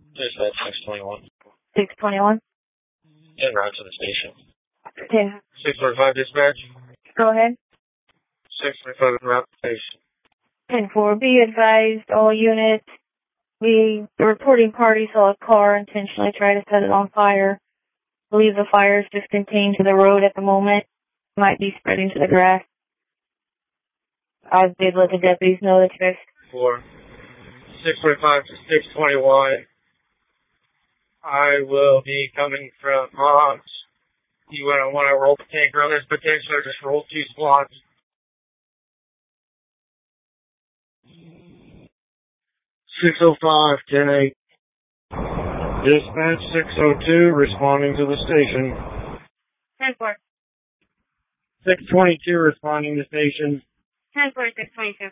Dispatch 621. 621? En route to the station. 10. 645 dispatch. Go ahead. 645 en route to the station. 10-4, be advised, all units, the reporting party saw a car intentionally try to set it on fire. Believe the fire is just contained to the road at the moment. Might be spreading to the grass. I did let the deputies know that you guys... 645 to 621. I will be coming from Hobbs. You want to roll the tanker on this potential or just roll 2 squads? 605, 10-8. Dispatch 602, responding to the station. 10-4. 622, responding to station. 10-4, 622.